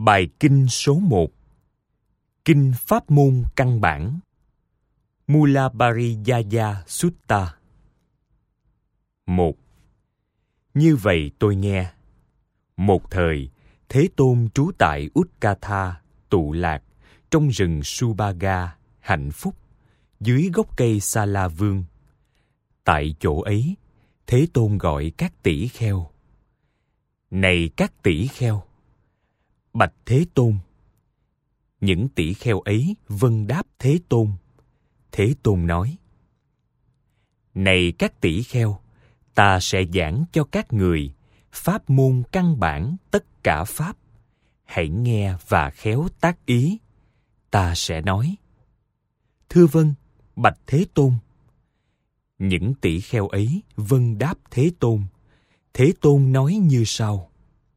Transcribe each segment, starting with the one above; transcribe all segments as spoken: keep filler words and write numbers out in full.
Bài kinh số một. Kinh Pháp môn căn bản. Mula Pariyaya Sutta. Một. Như vậy tôi nghe. Một thời, Thế Tôn trú tại Utkatha, tụ lạc, trong rừng Subhaga, hạnh phúc, dưới gốc cây Sa La Vương. Tại chỗ ấy, Thế Tôn gọi các tỷ kheo. Này các tỷ kheo! Bạch Thế Tôn! Những tỷ kheo ấy vâng đáp Thế Tôn. Thế Tôn nói: Này các tỷ kheo, ta sẽ giảng cho các người pháp môn căn bản tất cả pháp. Hãy nghe và khéo tác ý. Ta sẽ nói. Thưa vâng, bạch Thế Tôn. Những tỷ kheo ấy vâng đáp Thế Tôn. Thế Tôn nói như sau.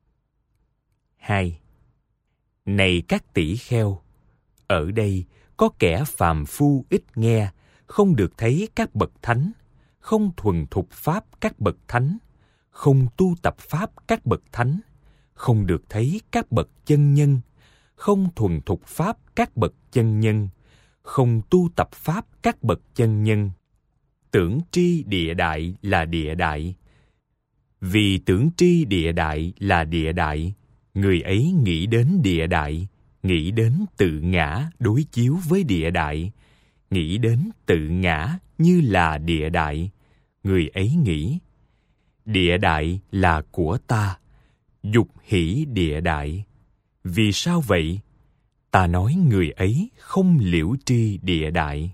Hai. Này các tỷ kheo, ở đây có kẻ phàm phu ít nghe, không được thấy các bậc thánh, không thuần thục pháp các bậc thánh, không tu tập pháp các bậc thánh, không được thấy các bậc chân nhân, không thuần thục pháp các bậc chân nhân, không tu tập pháp các bậc chân nhân. Tưởng tri địa đại là địa đại. Vì tưởng tri địa đại là địa đại, người ấy nghĩ đến địa đại, nghĩ đến tự ngã đối chiếu với địa đại, nghĩ đến tự ngã như là địa đại, người ấy nghĩ địa đại là của ta, dục hỷ địa đại. Vì sao vậy? Ta nói người ấy không liễu tri địa đại.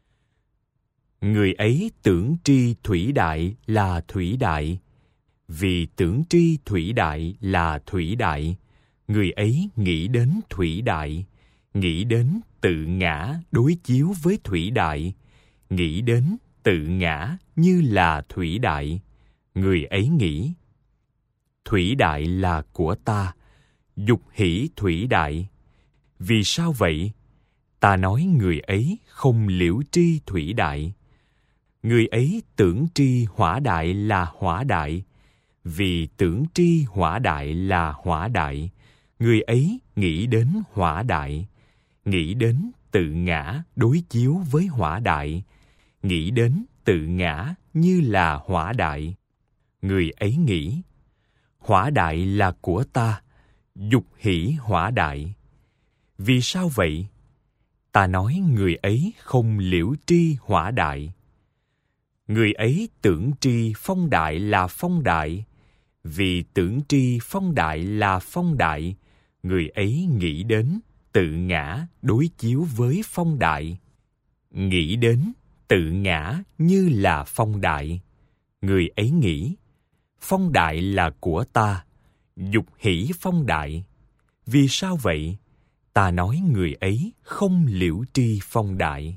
Người ấy tưởng tri thủy đại là thủy đại. Vì tưởng tri thủy đại là thủy đại, người ấy nghĩ đến thủy đại, nghĩ đến tự ngã đối chiếu với thủy đại, nghĩ đến tự ngã như là thủy đại, người ấy nghĩ thủy đại là của ta, dục hỷ thủy đại. Vì sao vậy? Ta nói người ấy không liễu tri thủy đại. Người ấy tưởng tri hỏa đại là hỏa đại. Vì tưởng tri hỏa đại là hỏa đại, người ấy nghĩ đến hỏa đại, nghĩ đến tự ngã đối chiếu với hỏa đại, nghĩ đến tự ngã như là hỏa đại, người ấy nghĩ hỏa đại là của ta, dục hỷ hỏa đại. Vì sao vậy? Ta nói người ấy không liễu tri hỏa đại. Người ấy tưởng tri phong đại là phong đại. Vì tưởng tri phong đại là phong đại, người ấy nghĩ đến tự ngã đối chiếu với phong đại, nghĩ đến tự ngã như là phong đại, người ấy nghĩ phong đại là của ta, dục hỷ phong đại. Vì sao vậy? Ta nói người ấy không liễu tri phong đại.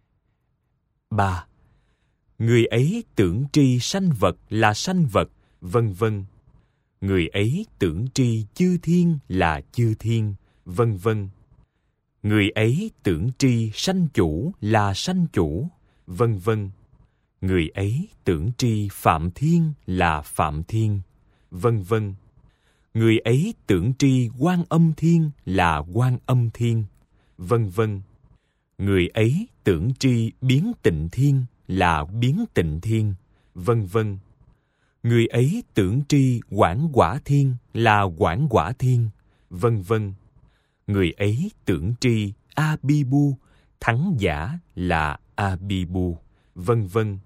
Ba. Người ấy tưởng tri sanh vật là sanh vật, vân vân. Người ấy tưởng tri chư thiên là chư thiên, vân vân. Người ấy tưởng tri sanh chủ là sanh chủ, vân vân. Người ấy tưởng tri phạm thiên là phạm thiên, vân vân. Người ấy tưởng tri Quan Âm Thiên là Quan Âm Thiên, vân vân. Người ấy tưởng tri biến tịnh thiên là biến tịnh thiên, vân vân. Người ấy tưởng tri Quảng Quả Thiên là Quảng Quả Thiên, vân vân. Người ấy tưởng tri A-bi-bu, thắng giả là A-bi-bu, vân vân.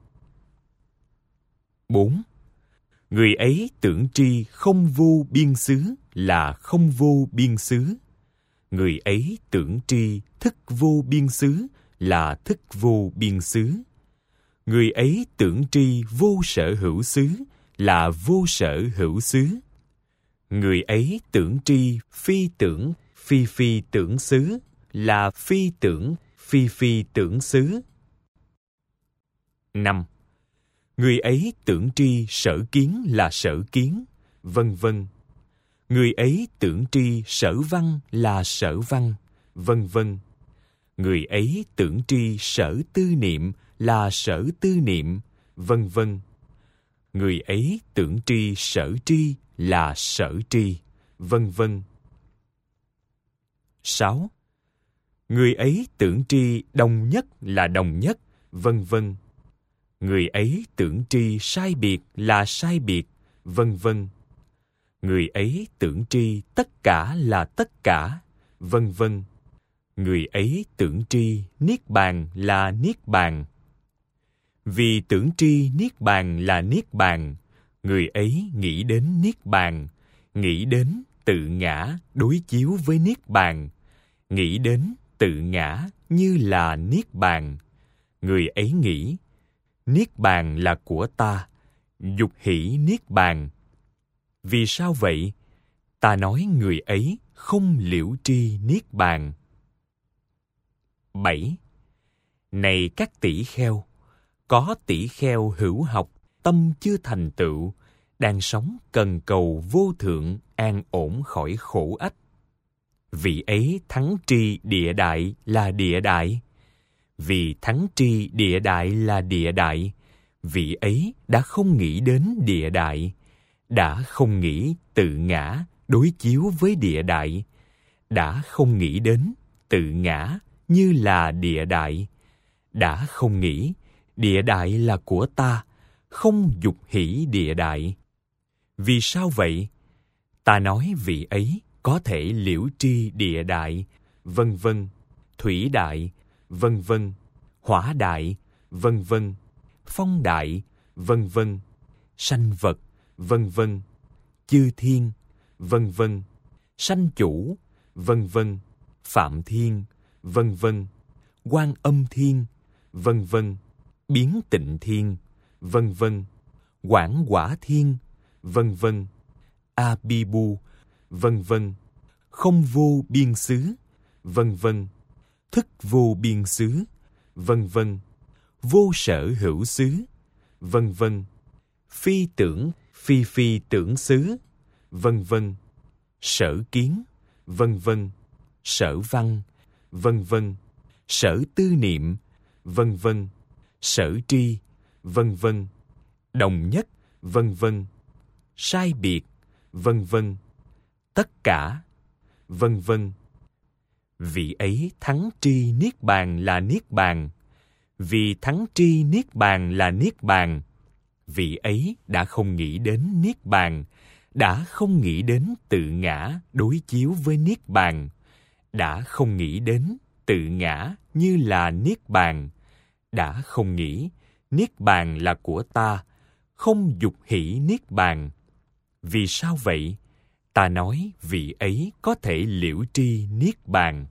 Bốn. Người ấy tưởng tri không vô biên xứ là không vô biên xứ. Người ấy tưởng tri thức vô biên xứ là thức vô biên xứ. Người ấy tưởng tri vô sở hữu xứ là vô sở hữu xứ. Người ấy tưởng tri phi tưởng phi phi tưởng xứ là phi tưởng phi phi tưởng xứ. Năm. Người ấy tưởng tri sở kiến là sở kiến, vân vân. Người ấy tưởng tri sở văn là sở văn, vân vân. Người ấy tưởng tri sở tư niệm là sở tư niệm, vân vân. Người ấy tưởng tri sở tri là sở tri, vân vân. sáu. Người ấy tưởng tri đồng nhất là đồng nhất, vân vân. Người ấy tưởng tri sai biệt là sai biệt, vân vân. Người ấy tưởng tri tất cả là tất cả, vân vân. Người ấy tưởng tri niết bàn là niết bàn. Vì tưởng tri niết bàn là niết bàn, người ấy nghĩ đến niết bàn, nghĩ đến tự ngã đối chiếu với niết bàn, nghĩ đến tự ngã như là niết bàn. Người ấy nghĩ, niết bàn là của ta, dục hỷ niết bàn. Vì sao vậy? Ta nói người ấy không liễu tri niết bàn. bảy. Này các tỷ kheo, có tỷ kheo hữu học, tâm chưa thành tựu, đang sống cần cầu vô thượng an ổn khỏi khổ ách. Vị ấy thắng tri địa đại là địa đại. Vì thắng tri địa đại là địa đại, vị ấy đã không nghĩ đến địa đại, đã không nghĩ tự ngã đối chiếu với địa đại, đã không nghĩ đến tự ngã như là địa đại, đã không nghĩ địa đại là của ta, không dục hỷ địa đại. Vì sao vậy? Ta nói vị ấy có thể liễu tri địa đại, vân vân, thủy đại, vân vân, hỏa đại, vân vân, phong đại, vân vân, sanh vật, vân vân, chư thiên, vân vân, sanh chủ, vân vân, phạm thiên, vân vân, quan âm thiên, vân vân, biến tịnh thiên, vân vân, quảng quả thiên, vân vân, a bi bu, vân vân, không vô biên xứ, vân vân, thức vô biên xứ, vân vân, vô sở hữu xứ, vân vân, phi tưởng phi phi tưởng xứ, vân vân, sở kiến, vân vân, sở văn, vân vân, sở tư niệm, vân vân, sở tri, vân vân, đồng nhất, vân vân, sai biệt, vân vân, tất cả, vân vân. Vị ấy thắng tri niết bàn là niết bàn. Vì thắng tri niết bàn là niết bàn, vị ấy đã không nghĩ đến niết bàn, đã không nghĩ đến tự ngã đối chiếu với niết bàn, đã không nghĩ đến tự ngã như là niết bàn, đã không nghĩ niết bàn là của ta, không dục hỷ niết bàn. Vì sao vậy? Ta nói vị ấy có thể liễu tri niết bàn.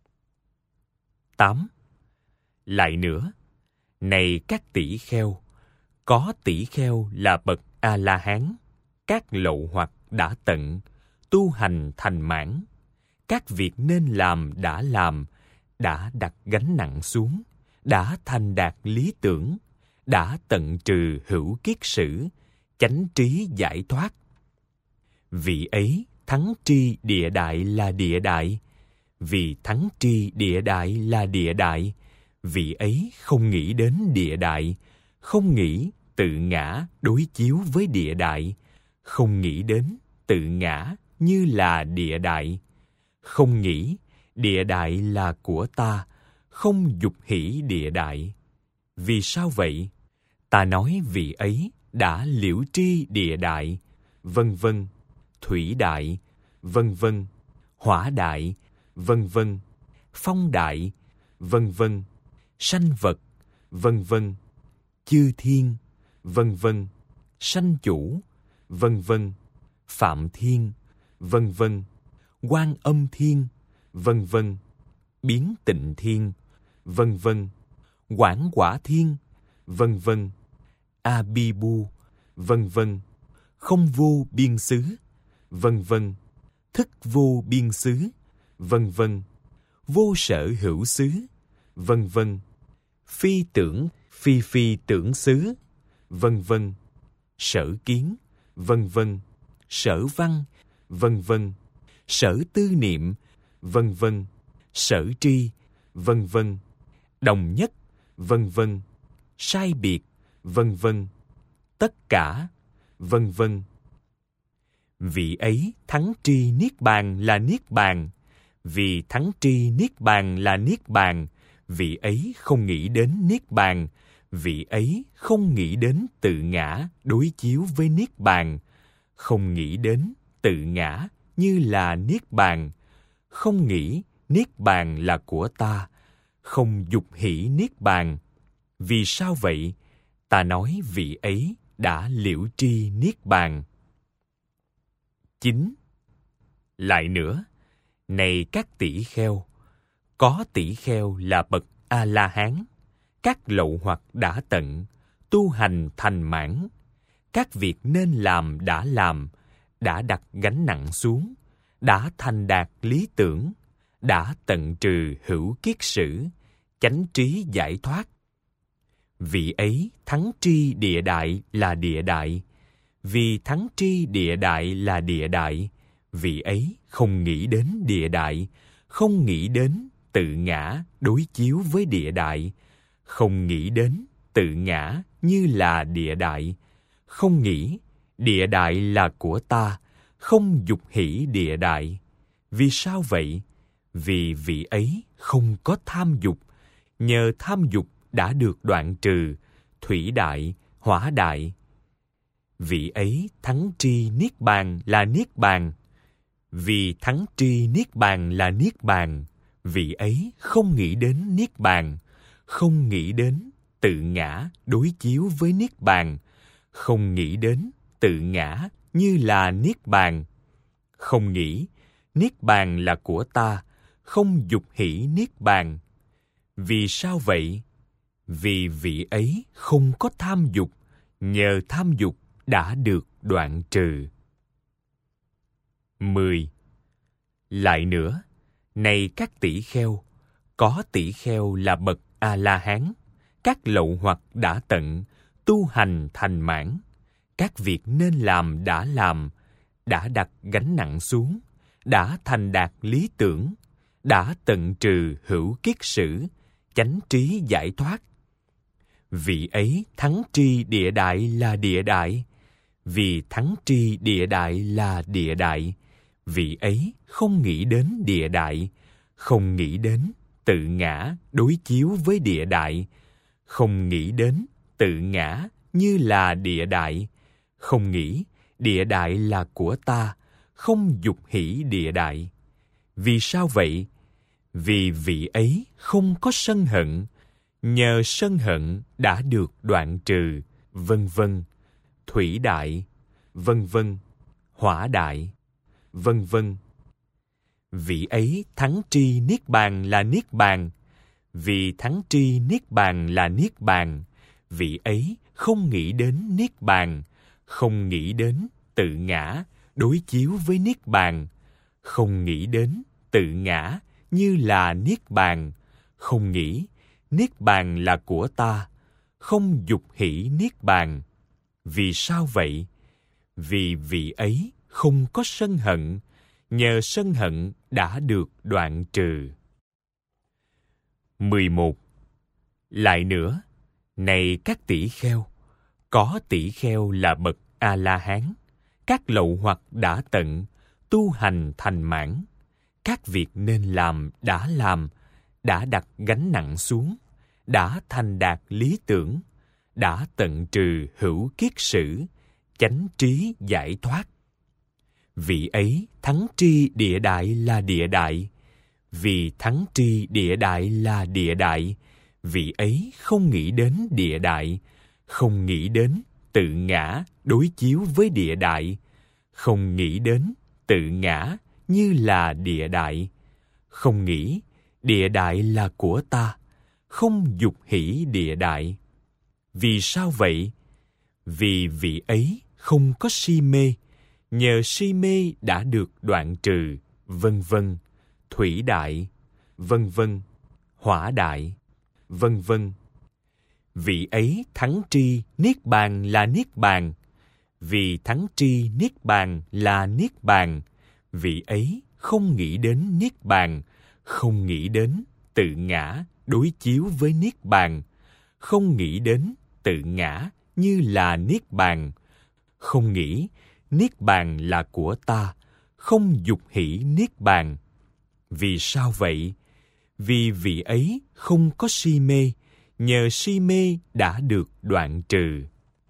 tám. Lại nữa, này các tỷ kheo, có tỷ kheo là bậc A-la-hán, các lậu hoặc đã tận, tu hành thành mãn, các việc nên làm đã làm, đã đặt gánh nặng xuống, đã thành đạt lý tưởng, đã tận trừ hữu kiết sử, chánh trí giải thoát. Vị ấy thắng tri địa đại là địa đại. Vì thắng tri địa đại là địa đại, vị ấy không nghĩ đến địa đại, không nghĩ tự ngã đối chiếu với địa đại, không nghĩ đến tự ngã như là địa đại, không nghĩ địa đại là của ta, không dục hỷ địa đại. Vì sao vậy? Ta nói vị ấy đã liễu tri địa đại, vân vân, thủy đại, vân vân, hỏa đại, vân vân, phong đại, vân vân, sanh vật, vân vân, chư thiên, vân vân, sanh chủ, vân vân, phạm thiên, vân vân, quan âm thiên, vân vân, biến tịnh thiên, vân vân, quảng quả thiên, vân vân, a bi bu, vân vân, không vô biên xứ, vân vân, thức vô biên xứ, vân vân, vô sở hữu xứ, vân vân, phi tưởng phi phi tưởng xứ, vân vân, sở kiến, vân vân, sở văn, vân vân, sở tư niệm, vân vân, sở tri, vân vân, đồng nhất, vân vân, sai biệt, vân vân, tất cả, vân vân. Vị ấy thắng tri niết bàn là niết bàn. Vì thắng tri niết bàn là niết bàn, vị ấy không nghĩ đến niết bàn, vị ấy không nghĩ đến tự ngã đối chiếu với niết bàn, không nghĩ đến tự ngã như là niết bàn, không nghĩ niết bàn là của ta, không dục hỷ niết bàn. Vì sao vậy? Ta nói vị ấy đã liễu tri niết bàn. Chín. Lại nữa, này các tỷ kheo, có tỷ kheo là bậc A-la-hán, các lậu hoặc đã tận, tu hành thành mãn, các việc nên làm đã làm, đã đặt gánh nặng xuống, đã thành đạt lý tưởng, đã tận trừ hữu kiết sử, chánh trí giải thoát. Vị ấy thắng tri địa đại là địa đại. Vì thắng tri địa đại là địa đại, vị ấy không nghĩ đến địa đại, không nghĩ đến tự ngã đối chiếu với địa đại, không nghĩ đến tự ngã như là địa đại, không nghĩ địa đại là của ta, không dục hỷ địa đại. Vì sao vậy? Vì vị ấy không có tham dục, nhờ tham dục đã được đoạn trừ, thủy đại, hỏa đại. Vị ấy thắng tri niết bàn là niết bàn. Vì thắng tri niết bàn là niết bàn, vị ấy không nghĩ đến niết bàn, không nghĩ đến tự ngã đối chiếu với niết bàn, không nghĩ đến tự ngã như là niết bàn, không nghĩ niết bàn là của ta, không dục hỷ niết bàn. Vì sao vậy? Vì vị ấy không có tham dục, nhờ tham dục đã được đoạn trừ. Mười. Lại nữa, này các tỷ kheo, có tỷ kheo là bậc A-la-hán, các lậu hoặc đã tận, tu hành thành mãn, các việc nên làm đã làm, đã đặt gánh nặng xuống, đã thành đạt lý tưởng, đã tận trừ hữu kiết sử, chánh trí giải thoát. Vị ấy thắng tri địa đại là địa đại. Vì thắng tri địa đại là địa đại, vị ấy không nghĩ đến địa đại, không nghĩ đến tự ngã đối chiếu với địa đại, không nghĩ đến tự ngã như là địa đại, không nghĩ địa đại là của ta, không dục hỷ địa đại. Vì sao vậy? Vì vị ấy không có sân hận, nhờ sân hận đã được đoạn trừ, vân vân, thủy đại, vân vân, hỏa đại, vân vân. Vị ấy thắng tri niết bàn là niết bàn. Vì thắng tri niết bàn là niết bàn, vị ấy không nghĩ đến niết bàn, không nghĩ đến tự ngã đối chiếu với niết bàn, không nghĩ đến tự ngã như là niết bàn, không nghĩ niết bàn là của ta, không dục hỷ niết bàn. Vì sao vậy? Vì vị ấy không có sân hận, nhờ sân hận đã được đoạn trừ. Mười một. Lại nữa, này các tỷ kheo, có tỷ kheo là bậc A-la-hán, các lậu hoặc đã tận, tu hành thành mãn, các việc nên làm đã làm, đã đặt gánh nặng xuống, đã thành đạt lý tưởng, đã tận trừ hữu kiết sử, chánh trí giải thoát. Vị ấy thắng tri địa đại là địa đại. Vì thắng tri địa đại là địa đại, vị ấy không nghĩ đến địa đại, không nghĩ đến tự ngã đối chiếu với địa đại, không nghĩ đến tự ngã như là địa đại, không nghĩ địa đại là của ta, không dục hỷ địa đại. Vì sao vậy? Vì vị ấy không có si mê, nhờ si mê đã được đoạn trừ, vân vân, thủy đại, vân vân, hỏa đại, vân vân. Vị ấy thắng tri niết bàn là niết bàn. Vì thắng tri niết bàn là niết bàn, vị ấy không nghĩ đến niết bàn, không nghĩ đến tự ngã đối chiếu với niết bàn, không nghĩ đến tự ngã như là niết bàn, không nghĩ niết bàn là của ta, không dục hỷ niết bàn. Vì sao vậy? Vì vị ấy không có si mê, nhờ si mê đã được đoạn trừ.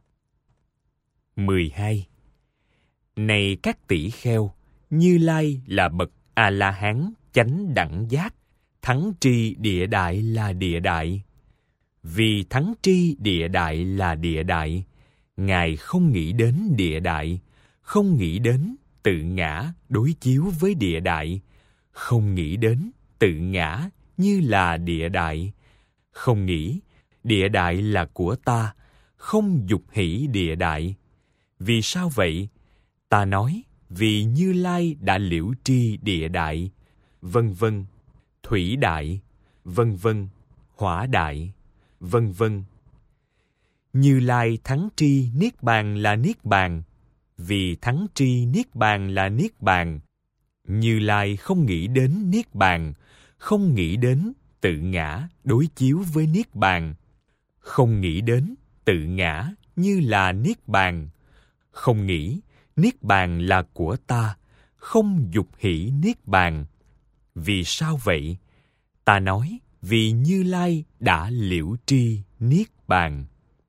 mười hai. Này các tỷ kheo, Như Lai là bậc A-la-hán chánh đẳng giác, thắng tri địa đại là địa đại. Vì thắng tri địa đại là địa đại, Ngài không nghĩ đến địa đại, không nghĩ đến tự ngã đối chiếu với địa đại, không nghĩ đến tự ngã như là địa đại, không nghĩ địa đại là của ta, không dục hỷ địa đại. Vì sao vậy? Ta nói vì Như Lai đã liễu tri địa đại, vân vân, thủy đại, vân vân, hỏa đại, vân vân. Như Lai thắng tri niết bàn là niết bàn, vì thắng tri niết bàn là niết bàn. Như Lai không nghĩ đến niết bàn, không nghĩ đến tự ngã đối chiếu với niết bàn, không nghĩ đến tự ngã như là niết bàn, không nghĩ niết bàn là của ta, không dục hỷ niết bàn. Vì sao vậy? Ta nói vì Như Lai đã liễu tri niết bàn.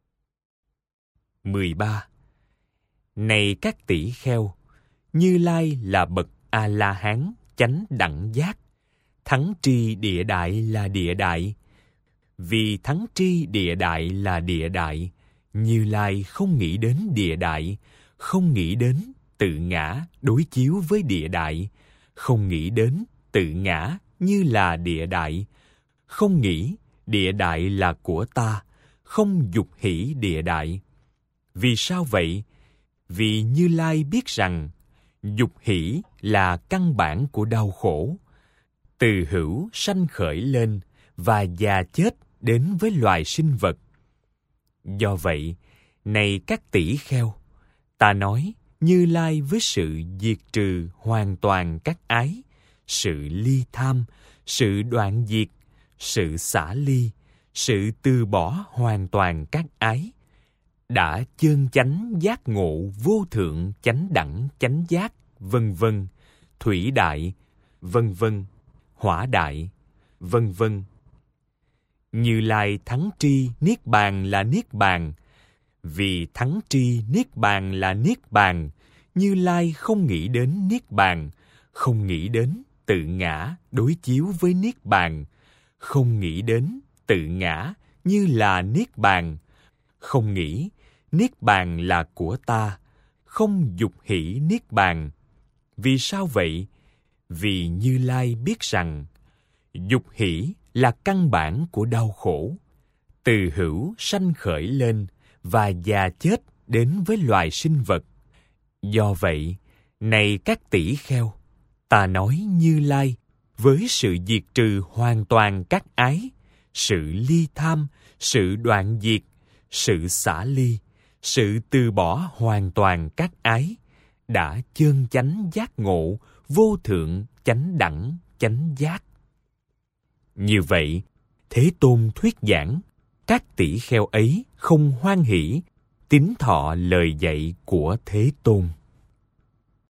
mười ba. Này các tỷ kheo, Như Lai là bậc A-la-hán chánh đẳng giác, thắng tri địa đại là địa đại. Vì thắng tri địa đại là địa đại, Như Lai không nghĩ đến địa đại, không nghĩ đến tự ngã đối chiếu với địa đại, không nghĩ đến tự ngã như là địa đại, không nghĩ địa đại là của ta, không dục hỷ địa đại. Vì sao vậy? Vì Như Lai biết rằng dục hỷ là căn bản của đau khổ, từ hữu sanh khởi lên và già chết đến với loài sinh vật. Do vậy, này các tỷ kheo, ta nói Như Lai với sự diệt trừ hoàn toàn các ái, sự ly tham, sự đoạn diệt, sự xả ly, sự từ bỏ hoàn toàn các ái, đã chân chánh giác ngộ vô thượng chánh đẳng chánh giác, vân vân, thủy đại, vân vân, hỏa đại, vân vân. Như Lai thắng tri niết bàn là niết bàn. Vì thắng tri niết bàn là niết bàn, Như Lai không nghĩ đến niết bàn, không nghĩ đến tự ngã đối chiếu với niết bàn, không nghĩ đến tự ngã như là niết bàn, không nghĩ niết bàn là của ta, không dục hỷ niết bàn. Vì sao vậy? Vì Như Lai biết rằng dục hỷ là căn bản của đau khổ, từ hữu sanh khởi lên và già chết đến với loài sinh vật. Do vậy, này các tỷ kheo, ta nói Như Lai với sự diệt trừ hoàn toàn các ái, sự ly tham, sự đoạn diệt, sự xả ly, sự từ bỏ hoàn toàn các ái, đã chân chánh giác ngộ vô thượng chánh đẳng chánh giác. Như vậy, Thế Tôn thuyết giảng, các tỷ kheo ấy không hoan hỷ tín thọ lời dạy của Thế Tôn.